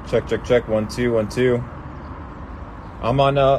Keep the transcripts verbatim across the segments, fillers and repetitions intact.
Check, check, check. One, two, one, two. I'm on, uh...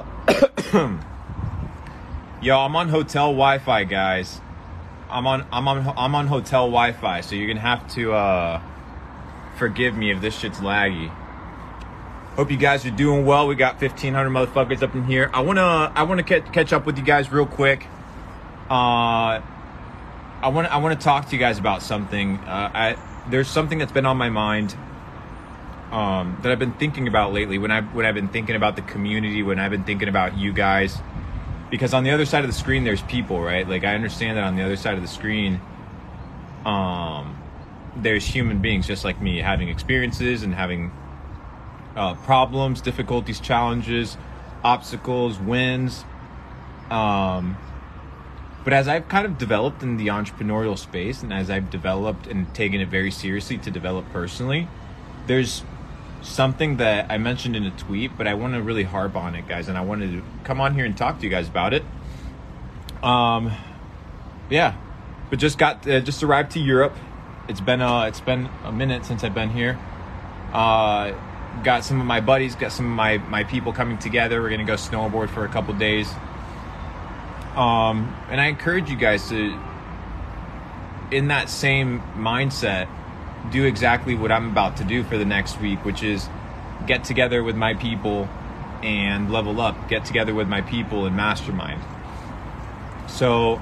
Yo, I'm on hotel Wi-Fi, guys. I'm on, I'm on, I'm on hotel Wi-Fi, so you're gonna have to, uh... forgive me if this shit's laggy. Hope you guys are doing well. We got fifteen hundred motherfuckers up in here. I wanna, I wanna catch, catch up with you guys real quick. Uh... I want, I want to talk to you guys about something. Uh, I, there's something that's been on my mind um, that I've been thinking about lately. When I, when I've been thinking about the community, when I've been thinking about you guys, because on the other side of the screen, there's people, right? Like I understand that on the other side of the screen, um, there's human beings just like me, having experiences and having uh, problems, difficulties, challenges, obstacles, wins. Um, But as I've kind of developed in the entrepreneurial space and as I've developed and taken it very seriously to develop personally, there's something that I mentioned in a tweet, but I want to really harp on it, guys. And I wanted to come on here and talk to you guys about it. Um, yeah, but just got, uh, just arrived to Europe. It's been, uh, it's been a minute since I've been here. Uh, got some of my buddies, got some of my, my people coming together. We're going to go snowboard for a couple days. Um, and I encourage you guys to, in that same mindset, do exactly what I'm about to do for the next week, which is get together with my people and level up, get together with my people and mastermind. So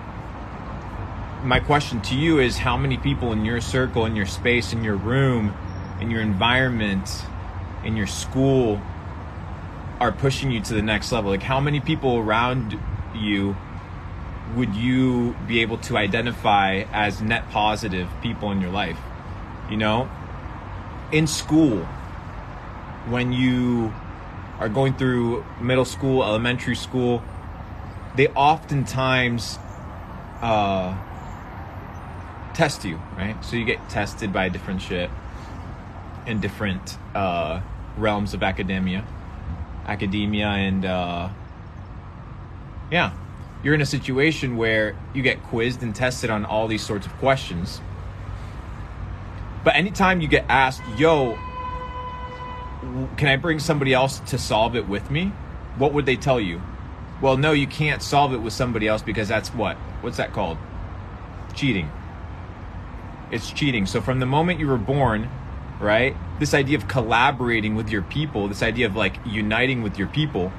my question to you is, how many people in your circle, in your space, in your room, in your environment, in your school are pushing you to the next level? Like how many people around you would you be able to identify as net positive people in your life? You know, in school, when you are going through middle school, elementary school, they oftentimes uh, test you, right? So you get tested by different shit in different uh, realms of academia, academia and uh, yeah, you're in a situation where you get quizzed and tested on all these sorts of questions. But anytime you get asked, yo, can I bring somebody else to solve it with me? What would they tell you? Well, no, you can't solve it with somebody else because that's what? What's that called? Cheating. It's cheating. So from the moment you were born, right, this idea of collaborating with your people, this idea of like uniting with your people,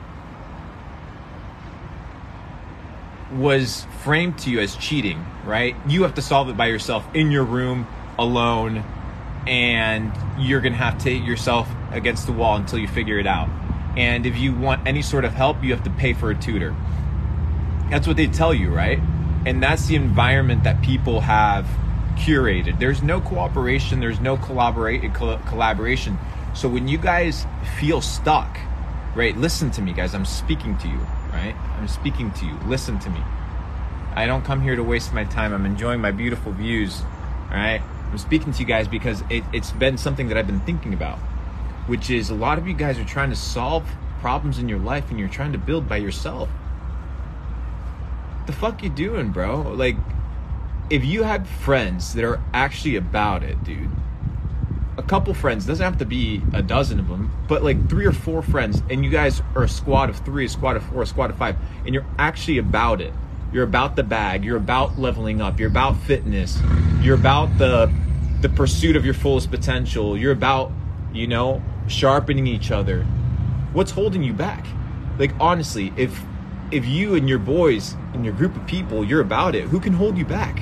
was framed to you as cheating, right? You have to solve it by yourself in your room alone, and you're gonna have to hit yourself against the wall until you figure it out. And if you want any sort of help, you have to pay for a tutor. That's what they tell you, right? And that's the environment that people have curated. There's no cooperation, there's no collaborate collaboration. So when you guys feel stuck, right? Listen to me, guys. I'm speaking to you. Right? I'm speaking to you. Listen to me. I don't come here to waste my time. I'm enjoying my beautiful views. All right? I'm speaking to you guys because it, it's been something that I've been thinking about, which is a lot of you guys are trying to solve problems in your life and you're trying to build by yourself. What the fuck you doing, bro? Like, if you have friends that are actually about it, dude, a couple friends, doesn't have to be a dozen of them, but like three or four friends, and you guys are a squad of three, a squad of four, a squad of five, and you're actually about it. You're about the bag. You're about leveling up. You're about fitness. You're about the the pursuit of your fullest potential. You're about, you know, sharpening each other. What's holding you back? Like, honestly, if if you and your boys and your group of people, you're about it, who can hold you back?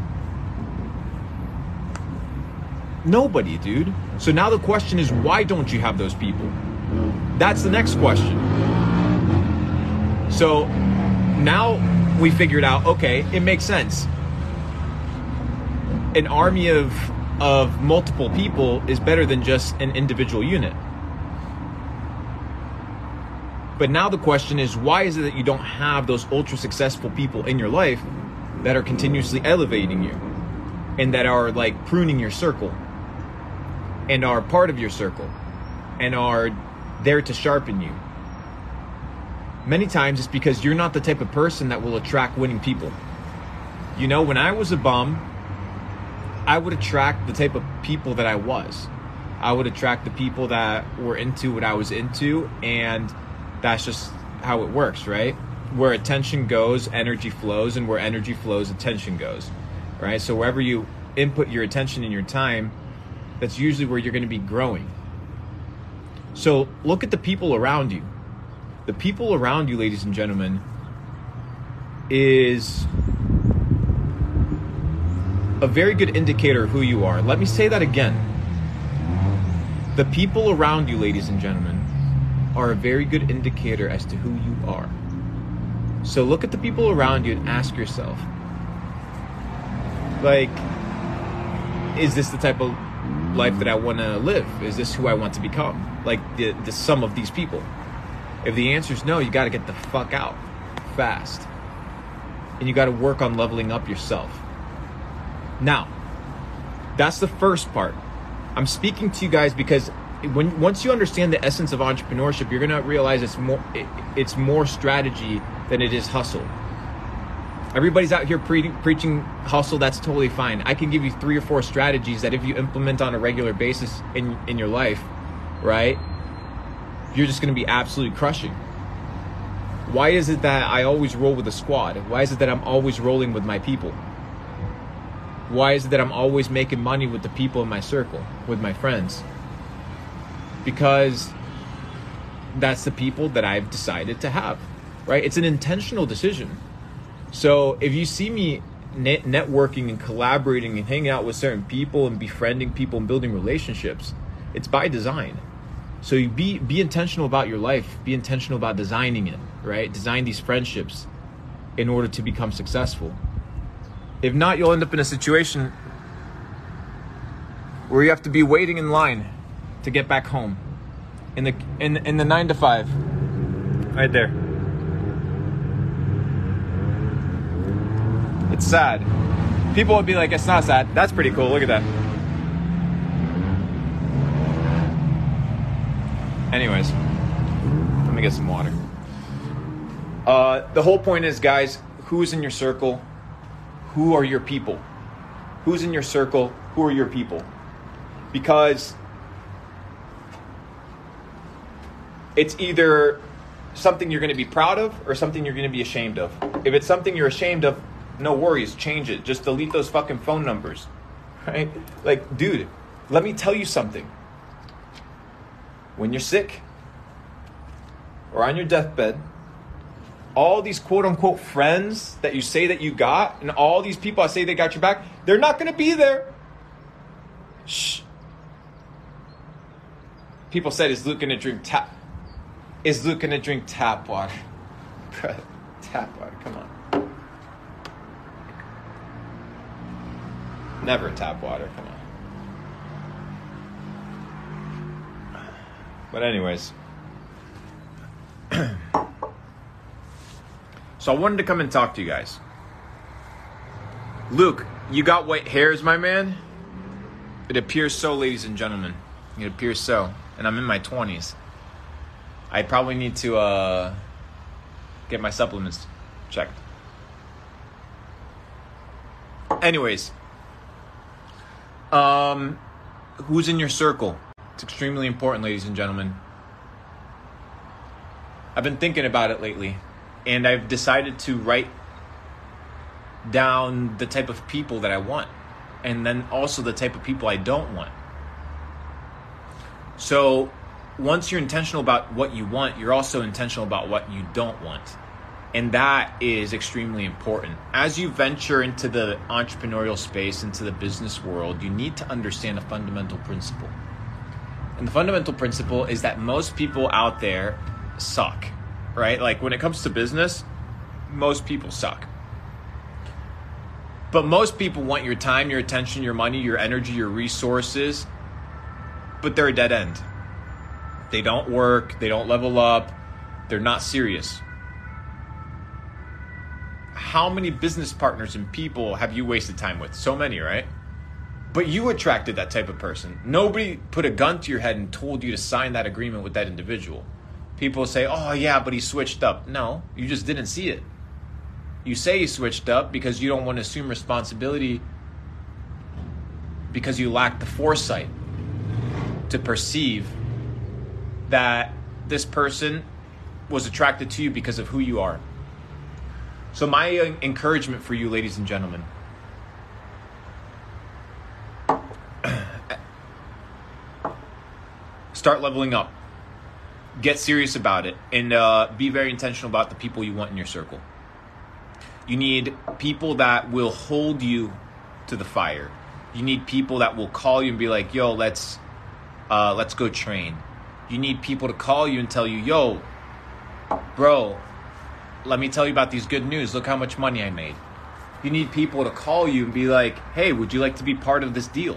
Nobody, dude. So now the question is, why don't you have those people? That's the next question. So now we figured out, okay, it makes sense. An army of of multiple people is better than just an individual unit. But now the question is, why is it that you don't have those ultra successful people in your life that are continuously elevating you and that are like pruning your circle and are part of your circle and are there to sharpen you? Many times it's because you're not the type of person that will attract winning people. You know, when I was a bum, I would attract the type of people that I was. I would attract the people that were into what I was into, and that's just how it works, right? Where attention goes, energy flows, and where energy flows, attention goes, right? So wherever you input your attention and your time, that's usually where you're going to be growing. So look at the people around you. The people around you, ladies and gentlemen, is a very good indicator of who you are. Let me say that again. The people around you, ladies and gentlemen, are a very good indicator as to who you are. So look at the people around you and ask yourself, like, is this the type of life that I want to live? Is this who I want to become? Like the, the sum of these people. If the answer is no, you got to get the fuck out fast. And you got to work on leveling up yourself. Now, that's the first part. I'm speaking to you guys because when once you understand the essence of entrepreneurship, you're gonna realize it's more it, it's more strategy than it is hustle. Everybody's out here pre- preaching hustle. That's totally fine. I can give you three or four strategies that if you implement on a regular basis in in your life, right, you're just gonna be absolutely crushing. Why is it that I always roll with a squad? Why is it that I'm always rolling with my people? Why is it that I'm always making money with the people in my circle, with my friends? Because that's the people that I've decided to have, right? It's an intentional decision. So if you see me net- networking and collaborating and hanging out with certain people and befriending people and building relationships, it's by design. So you be be intentional about your life, be intentional about designing it, right? Design these friendships in order to become successful. If not, you'll end up in a situation where you have to be waiting in line to get back home in the in in the nine to five, right there. It's sad. People would be like, "It's not sad. That's pretty cool. Look at that." Anyways, let me get some water. Uh, the whole point is, guys, who's in your circle? Who are your people? Who's in your circle? Who are your people? Because it's either something you're going to be proud of or something you're going to be ashamed of. If it's something you're ashamed of, no worries, change it. Just delete those fucking phone numbers, right? Like, dude, let me tell you something. When you're sick or on your deathbed, all these quote unquote friends that you say that you got, and all these people I say they got your back, they're not going to be there. Shh. People said, is Luke going to drink tap? Is Luke going to drink tap water? Tap water, come on. Never tap water, come on. But anyways. So I wanted to come and talk to you guys. Luke, you got white hairs, my man? It appears so, ladies and gentlemen. It appears so. And I'm in my twenties. I probably need to uh, get my supplements checked. Anyways. Um, who's in your circle? It's extremely important, ladies and gentlemen. I've been thinking about it lately. And I've decided to write down the type of people that I want. And then also the type of people I don't want. So once you're intentional about what you want, you're also intentional about what you don't want. And that is extremely important. As you venture into the entrepreneurial space, into the business world, you need to understand a fundamental principle. And the fundamental principle is that most people out there suck. Right? Like when it comes to business, most people suck. But most people want your time, your attention, your money, your energy, your resources, but they're a dead end. They don't work, they don't level up, they're not serious. How many business partners and people have you wasted time with? So many, right? But you attracted that type of person. Nobody put a gun to your head and told you to sign that agreement with that individual. People say, oh yeah, but he switched up. No, you just didn't see it. You say he switched up because you don't want to assume responsibility because you lack the foresight to perceive that this person was attracted to you because of who you are. So my uh, encouragement for you, ladies and gentlemen, start leveling up. Get serious about it, and uh, be very intentional about the people you want in your circle. You need people that will hold you to the fire. You need people that will call you and be like, yo, let's uh, let's go train. You need people to call you and tell you, yo, bro, let me tell you about these good news. Look how much money I made. You need people to call you and be like, hey, would you like to be part of this deal?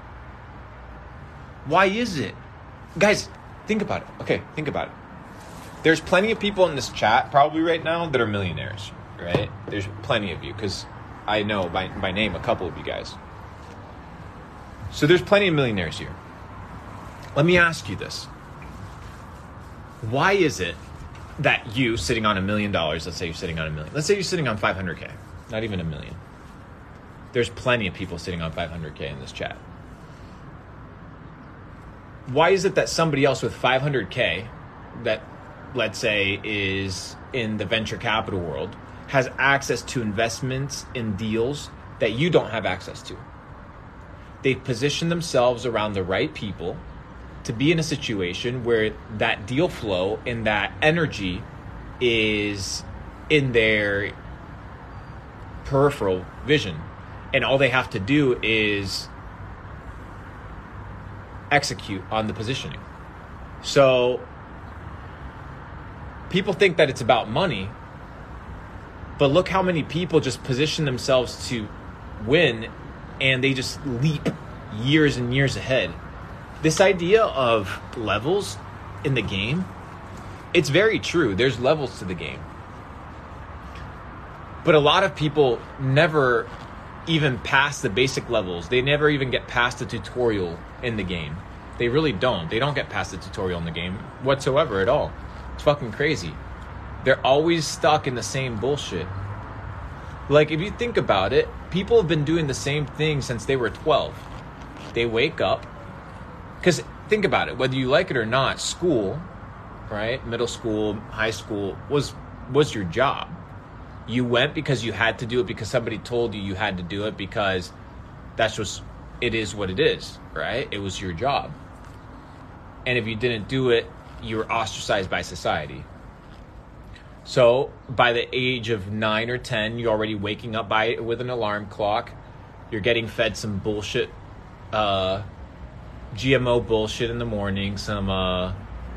Why is it? Guys, think about it. Okay, think about it. There's plenty of people in this chat probably right now that are millionaires, right? There's plenty of you, because I know by, by name a couple of you guys. So there's plenty of millionaires here. Let me ask you this. Why is it that you sitting on a million dollars, let's say you're sitting on a million, let's say you're sitting on five hundred K, not even a million. There's plenty of people sitting on five hundred K in this chat. Why is it that somebody else with five hundred K that, let's say, is in the venture capital world has access to investments in deals that you don't have access to? They've positioned themselves around the right people to be in a situation where that deal flow and that energy is in their peripheral vision. And all they have to do is execute on the positioning. So people think that it's about money, but look how many people just position themselves to win and they just leap years and years ahead. This idea of levels in the game, it's very true. There's levels to the game. But a lot of people never even pass the basic levels. They never even get past the tutorial in the game. They really don't. They don't get past the tutorial in the game whatsoever at all. It's fucking crazy. They're always stuck in the same bullshit. Like, if you think about it, people have been doing the same thing since they were twelve. They wake up. Because think about it, whether you like it or not, school, right, middle school, high school, was was your job. You went because you had to do it, because somebody told you you had to do it, because that's just, it is what it is, right? It was your job. And if you didn't do it, you were ostracized by society. So by the age of nine or ten, you're already waking up by with an alarm clock. You're getting fed some bullshit, uh, G M O bullshit in the morning, some uh,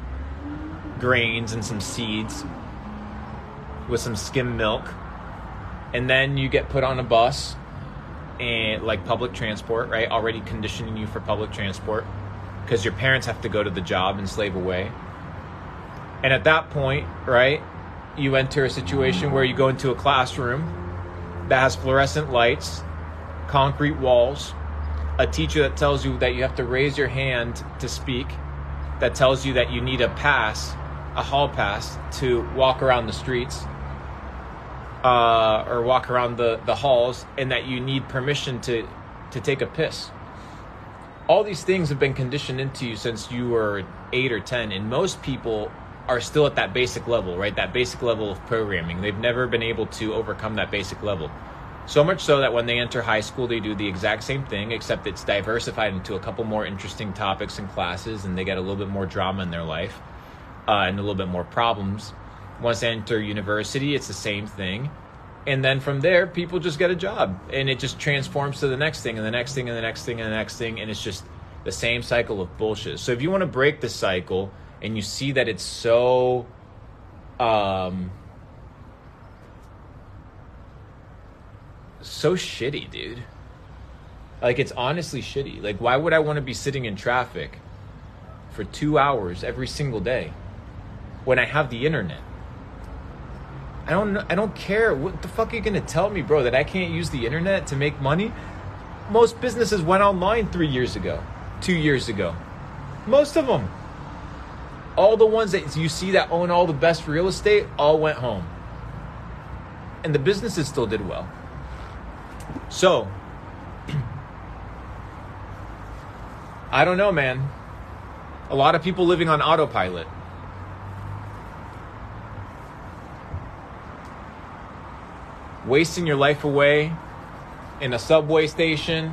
grains and some seeds with some skim milk. And then you get put on a bus, and like public transport, right? Already conditioning you for public transport because your parents have to go to the job and slave away. And at that point, right, you enter a situation where you go into a classroom that has fluorescent lights, concrete walls, a teacher that tells you that you have to raise your hand to speak, that tells you that you need a pass, a hall pass to walk around the streets, uh, or walk around the, the halls, and that you need permission to, to take a piss. All these things have been conditioned into you since you were eight or ten, and most people are still at that basic level, right? That basic level of programming. They've never been able to overcome that basic level. So much so that when they enter high school, they do the exact same thing, except it's diversified into a couple more interesting topics and classes, and they get a little bit more drama in their life, uh, and a little bit more problems. Once they enter university, it's the same thing. And then from there, people just get a job, and it just transforms to the next thing, and the next thing, and the next thing, and the next thing, and it's just the same cycle of bullshit. So if you want to break the cycle, and you see that it's so... Um, so shitty, dude. Like, it's honestly shitty. Like, why would I want to be sitting in traffic for two hours every single day when I have the internet? I don't I don't care. What the fuck are you gonna tell me, bro, that I can't use the internet to make money? Most businesses went online three years ago, two years ago. Most of them. All the ones that you see that own all the best real estate all went home. And the businesses still did well. So, I don't know, man. A lot of people living on autopilot. Wasting your life away in a subway station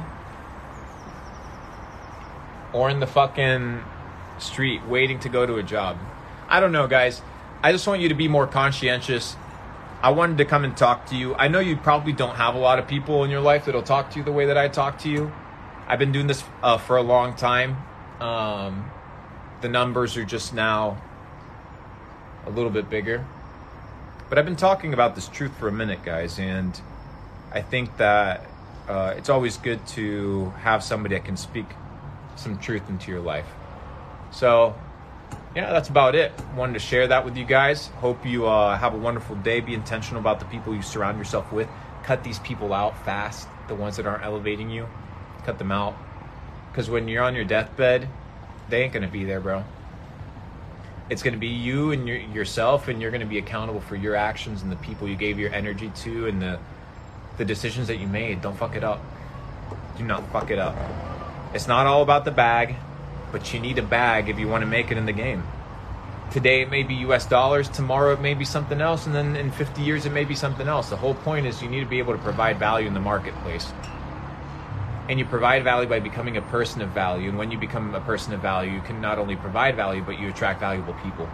or in the fucking street waiting to go to a job. I don't know, guys. I just want you to be more conscientious. I wanted to come and talk to you. I know you probably don't have a lot of people in your life that'll talk to you the way that I talk to you. I've been doing this uh, for a long time. Um, the numbers are just now a little bit bigger. But I've been talking about this truth for a minute, guys, and I think that uh, it's always good to have somebody that can speak some truth into your life. So, yeah, that's about it. Wanted to share that with you guys. Hope you uh, have a wonderful day. Be intentional about the people you surround yourself with. Cut these people out fast, the ones that aren't elevating you. Cut them out. Because when you're on your deathbed, they ain't going to be there, bro. It's going to be you and your, yourself, and you're going to be accountable for your actions and the people you gave your energy to and the the decisions that you made. Don't fuck it up. Do not fuck it up. It's not all about the bag, but you need a bag if you want to make it in the game. Today it may be U S dollars, tomorrow it may be something else, and then in fifty years it may be something else. The whole point is you need to be able to provide value in the marketplace. And you provide value by becoming a person of value. And when you become a person of value, you can not only provide value, but you attract valuable people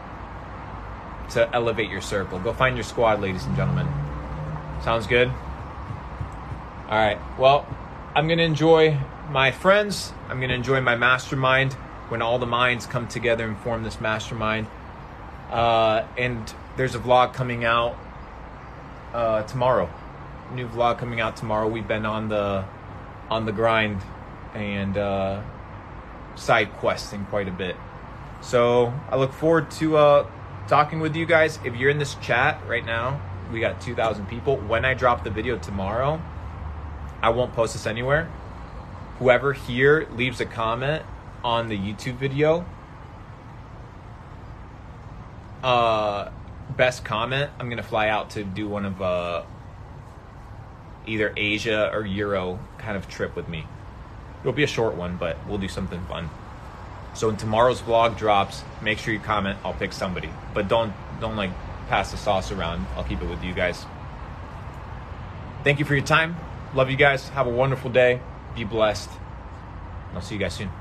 to elevate your circle. Go find your squad, ladies and gentlemen. Sounds good? All right. Well, I'm going to enjoy my friends. I'm going to enjoy my mastermind when all the minds come together and form this mastermind. Uh, and there's a vlog coming out uh, tomorrow. New vlog coming out tomorrow. We've been on the... on the grind and uh, side questing quite a bit. So I look forward to uh, talking with you guys. If you're in this chat right now, we got two thousand people. When I drop the video tomorrow, I won't post this anywhere. Whoever here leaves a comment on the YouTube video, uh, best comment, I'm going to fly out to do one of... Uh, either Asia or Euro kind of trip with me. It'll be a short one, but we'll do something fun. So when tomorrow's vlog drops, make sure you comment. I'll pick somebody, but don't don't like pass the sauce around. I'll keep it with you guys. Thank you for your time. Love you guys. Have a wonderful day. Be blessed. I'll see you guys soon.